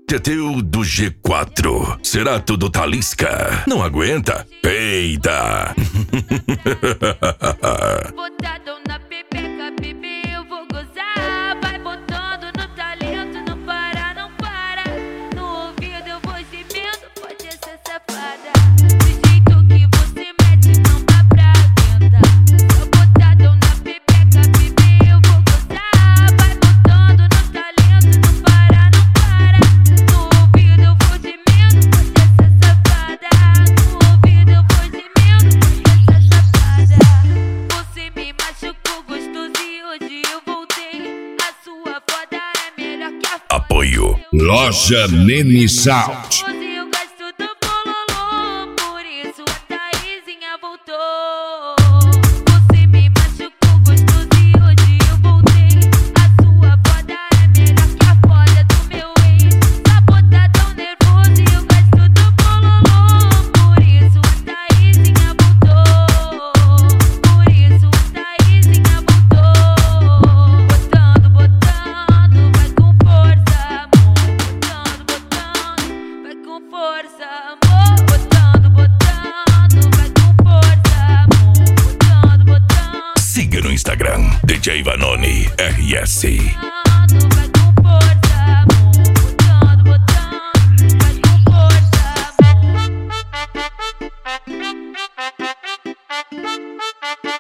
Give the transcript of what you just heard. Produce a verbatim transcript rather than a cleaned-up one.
Teteu do G quatro. Será tudo Talisca? Não aguenta? Peida! Botadão na pepeca, bebê, eu vou gozar. Vai botando no talento, não para, não para. No ouvido eu vou gemendo, pode ser safada. Do jeito que você mete, não dá pra aguentar. Só botadão na pepeca, bebê, eu vou gozar. Vai botando no talento, não para, não para. No ouvido eu vou gemendo, pode ser safada. No ouvido eu vou gemendo, pode ser safada. Você me machucou gostoso e hoje eu voltei. A sua foda é melhor que a foda. Apoio. Loja Nene Sound. Hoje eu gosto do bololô, por isso a Thaisinha voltou. Você me machucou gostoso e hoje eu voltei. A sua foda é melhor que a foda do meu ex. Sabotadão nervoso e eu gosto do bololô, por isso a Thaisinha voltou. Por isso a Thaisinha voltou. Botando, botando, vai com força, amor. Botando, botando, vai com força, amor. Botando, botando, vai com força, amor. Botando, botando, Siga no Instagram, D J Vanoni R S. vai com força, amor. Botando, botando, vai com força, amor.